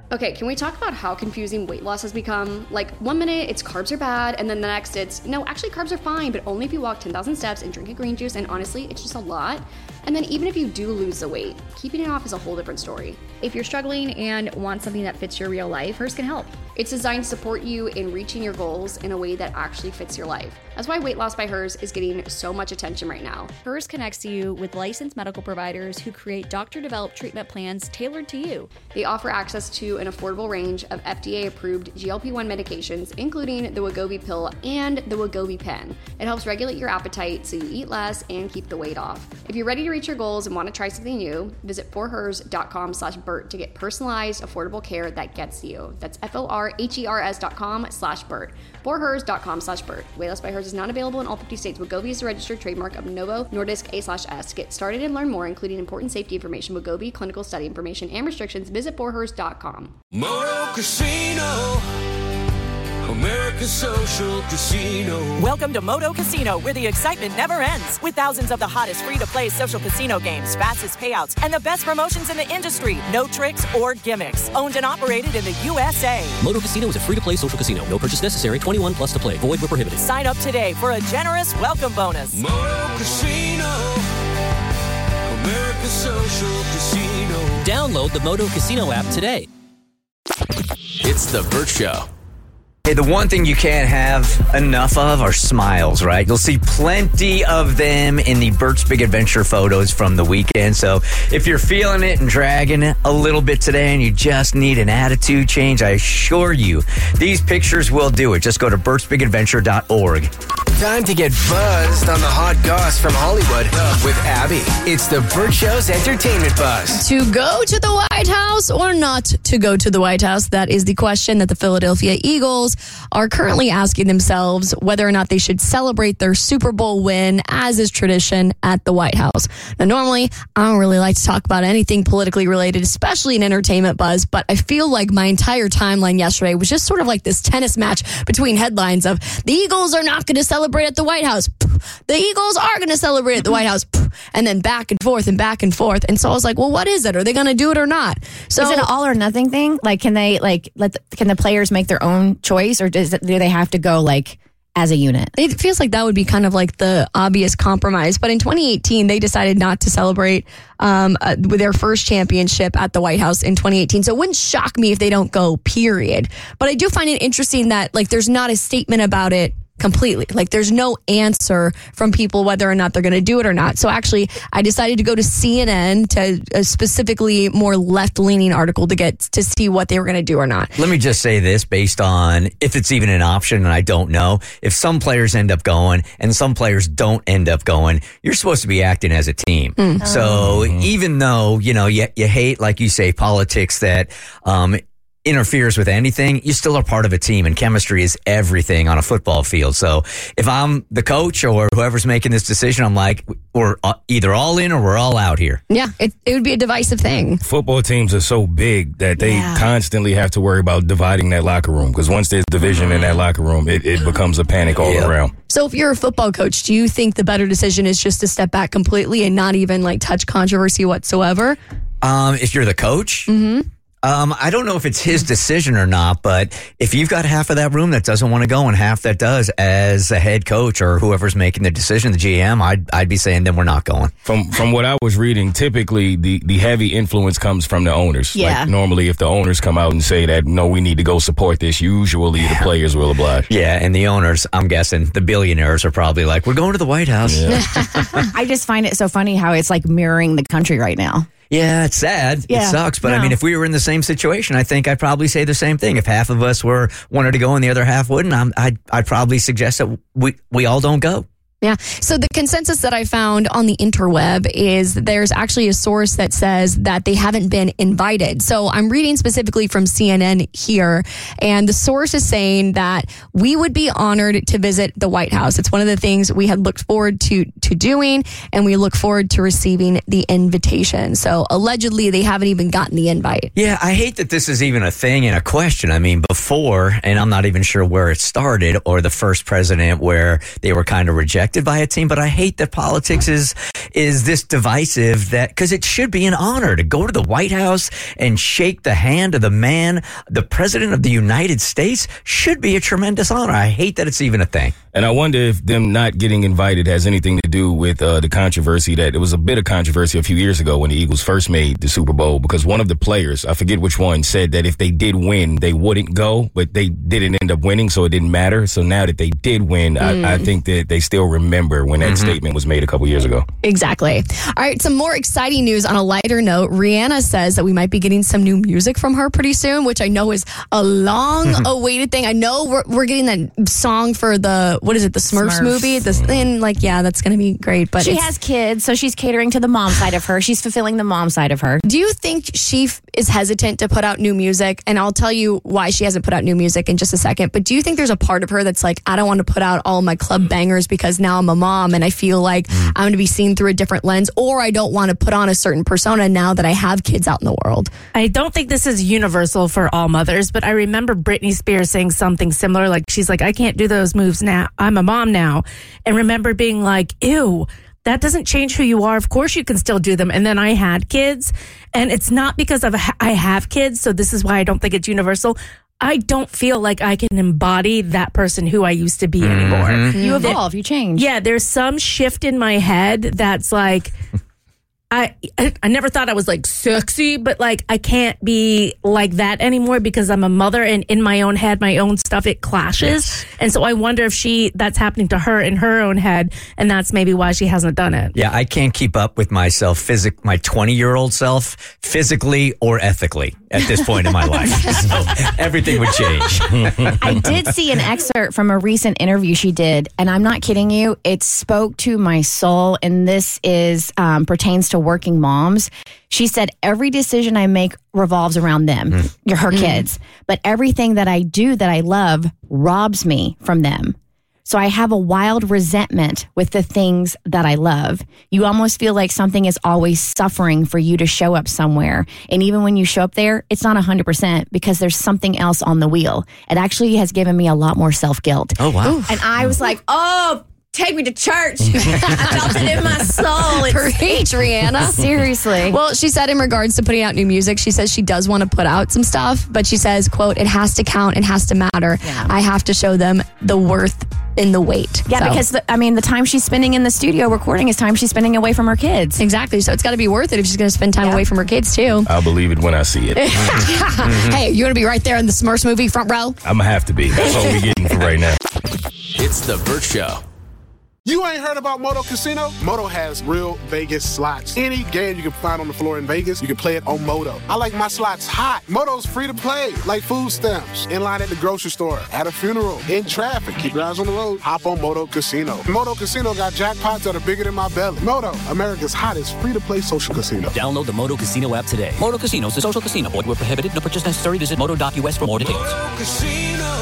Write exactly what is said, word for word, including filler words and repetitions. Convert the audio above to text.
Okay, can we talk about how confusing weight loss has become? Like, one minute it's carbs are bad, and then the next it's, no, actually carbs are fine, but only if you walk ten thousand steps and drink a green juice, and honestly, it's just a lot. And then even if you do lose the weight, keeping it off is a whole different story. If you're struggling and want something that fits your real life, Hers can help. It's designed to support you in reaching your goals in a way that actually fits your life. That's why Weight Loss by Hers is getting so much attention right now. Hers connects you with licensed medical providers who create doctor-developed treatment plans tailored to you. They offer access to an affordable range of F D A-approved G L P one medications, including the Wegovy pill and the Wegovy pen. It helps regulate your appetite so you eat less and keep the weight off. If you're ready to reach your goals and want to try something new, visit forhers.com slash Bert to get personalized, affordable care that gets you. That's F-O-R-H-E-R-S dot com slash Bert. forhers.com slash Bert. Weight Loss by Hers is not available in all fifty states. Wegovy is a registered trademark of Novo Nordisk A slash S. To get started and learn more, including important safety information, Wegovy, clinical study information, and restrictions, visit forhers dot com. Moto Casino, America's social casino. Welcome to Moto Casino, where the excitement never ends. With thousands of the hottest free-to-play social casino games, fastest payouts, and the best promotions in the industry. No tricks or gimmicks. Owned and operated in the U S A. Moto Casino is a free-to-play social casino. No purchase necessary. twenty-one plus to play. Void where prohibited. Sign up today for a generous welcome bonus. Moto Casino, America's social casino. Download the Moto Casino app today. It's The Bert Show. Hey, the one thing you can't have enough of are smiles, right? You'll see plenty of them in the Bert's Big Adventure photos from the weekend. So if you're feeling it and dragging it a little bit today and you just need an attitude change, I assure you, these pictures will do it. Just go to berts big adventure dot org. Time to get buzzed on the hot goss from Hollywood with Abby. It's The Bert Show's Entertainment Buzz. To go to the White House or not to go to the White House? That is the question that the Philadelphia Eagles are currently asking themselves, whether or not they should celebrate their Super Bowl win, as is tradition, at the White House. Now, normally, I don't really like to talk about anything politically related, especially in Entertainment Buzz, but I feel like my entire timeline yesterday was just sort of like this tennis match between headlines of, the Eagles are not going to celebrate at the White House. The Eagles are going to celebrate at the White House. And then back and forth and back and forth. And so I was like, well, what is it? Are they going to do it or not? So is it an all or nothing thing? Like, can they, like, let the, can the players make their own choice, or does it, do they have to go, like, as a unit? It feels like that would be kind of like the obvious compromise. But in twenty eighteen, they decided not to celebrate um, uh, with their first championship at the White House in twenty eighteen. So it wouldn't shock me if they don't go, period. But I do find it interesting that, like, there's not a statement about it completely. Like, there's no answer from people whether or not they're going to do it or not. So actually, I decided to go to C N N to a specifically more left-leaning article to get to see what they were going to do or not. Let me just say this based on if it's even an option, and I don't know. If some players end up going and some players don't end up going, you're supposed to be acting as a team. Mm. So oh. even though, you know, you, you hate, like you say, politics that um interferes with anything, you still are part of a team, and chemistry is everything on a football field. So if I'm the coach or whoever's making this decision, I'm like, we're either all in or we're all out here. Yeah, it, it would be a divisive thing. Football teams are so big that they yeah. constantly have to worry about dividing that locker room, because once there's division in that locker room, it, it becomes a panic all yep. around. So if you're a football coach, do you think the better decision is just to step back completely and not even like touch controversy whatsoever? Um, if you're the coach, mm-hmm. Um, I don't know if it's his decision or not, but if you've got half of that room that doesn't want to go and half that does, as a head coach or whoever's making the decision, the G M, I'd I'd be saying then we're not going. From from what I was reading, typically the, the heavy influence comes from the owners. Yeah. Like normally if the owners come out and say that, no, we need to go support this, usually the players will oblige. Yeah, and the owners, I'm guessing, the billionaires are probably like, we're going to the White House. Yeah. I just find it so funny how it's like mirroring the country right now. Yeah, it's sad. Yeah, it sucks. But no. I mean, if we were in the same situation, I think I'd probably say the same thing. If half of us were wanted to go and the other half wouldn't, I'm, I'd, I'd probably suggest that we, we all don't go. Yeah. So the consensus that I found on the interweb is there's actually a source that says that they haven't been invited. So I'm reading specifically from C N N here, and the source is saying that we would be honored to visit the White House. It's one of the things we had looked forward to to doing, and we look forward to receiving the invitation. So allegedly, they haven't even gotten the invite. Yeah, I hate that this is even a thing and a question. I mean, before, and I'm not even sure where it started, or the first president where they were kind of rejected respected by a team, but I hate that politics is is this divisive, that because it should be an honor to go to the White House and shake the hand of the man, the president of the United States should be a tremendous honor. I hate that it's even a thing. And I wonder if them not getting invited has anything to do with uh, the controversy that there was a bit of controversy a few years ago when the Eagles first made the Super Bowl, because one of the players, I forget which one, said that if they did win, they wouldn't go, but they didn't end up winning, so it didn't matter. So now that they did win, mm. I, I think that they still remember when that mm-hmm. statement was made a couple years ago. Exactly. All right, some more exciting news on a lighter note. Rihanna says that we might be getting some new music from her pretty soon, which I know is a long-awaited thing. I know we're, we're getting that song for the, what is it, the Smurfs, Smurfs. movie? This, and like, yeah, that's going to be great. But she has kids, so she's catering to the mom side of her. She's fulfilling the mom side of her. Do you think she f- is hesitant to put out new music? And I'll tell you why she hasn't put out new music in just a second. But do you think there's a part of her that's like, I don't want to put out all my club bangers because now I'm a mom and I feel like mm. I'm going to be seen through a different lens, or I don't want to put on a certain persona now that I have kids out in the world? I don't think this is universal for all mothers, but I remember Britney Spears saying something similar. Like, she's like, I can't do those moves now. I'm a mom now. And remember being like, ew, that doesn't change who you are. Of course you can still do them. And then I had kids, and it's not because of I have kids. So this is why I don't think it's universal. I don't feel like I can embody that person who I used to be mm-hmm. anymore. You evolve, you change. Yeah, there's some shift in my head that's like, I I never thought I was like sexy, but like I can't be like that anymore because I'm a mother, and in my own head, my own stuff, it clashes. Yes. And so I wonder if she that's happening to her in her own head, and that's maybe why she hasn't done it. Yeah, I can't keep up with myself, physic, my twenty-year-old self, physically or ethically at this point in my life. So everything would change. I did see an excerpt from a recent interview she did, and I'm not kidding you. It spoke to my soul, and this is um, pertains to working moms. She said, every decision I make revolves around them, mm. her mm. kids, but everything that I do that I love robs me from them. So I have a wild resentment with the things that I love. You almost feel like something is always suffering for you to show up somewhere. And even when you show up there, it's not one hundred percent because there's something else on the wheel. It actually has given me a lot more self-guilt. Oh, wow. Oof. And I was like, oh, take me to church. I felt it in my soul. It's, Preach, Rihanna. Seriously. Well, she said in regards to putting out new music, she says she does want to put out some stuff, but she says, quote, it has to count. It has to matter. Yeah. I have to show them the worth in the wait. Yeah, so. because, the, I mean, the time she's spending in the studio recording is time she's spending away from her kids. Exactly. So it's got to be worth it if she's going to spend time yeah. away from her kids, too. I'll believe it when I see it. mm-hmm. Hey, you want to be right there in the Smurfs movie, front row? I'm going to have to be. That's all we're getting for right now. It's The Burt Show. You ain't heard about Moto Casino? Moto has real Vegas slots. Any game you can find on the floor in Vegas, you can play it on Moto. I like my slots hot. Moto's free to play, like food stamps. In line at the grocery store, at a funeral, in traffic. Keep your eyes on the road. Hop on Moto Casino. Moto Casino got jackpots that are bigger than my belly. Moto, America's hottest free-to-play social casino. Download the Moto Casino app today. Moto Casino is a social casino. Void where prohibited. No purchase necessary. Visit moto dot U S for more details. Moto Casino.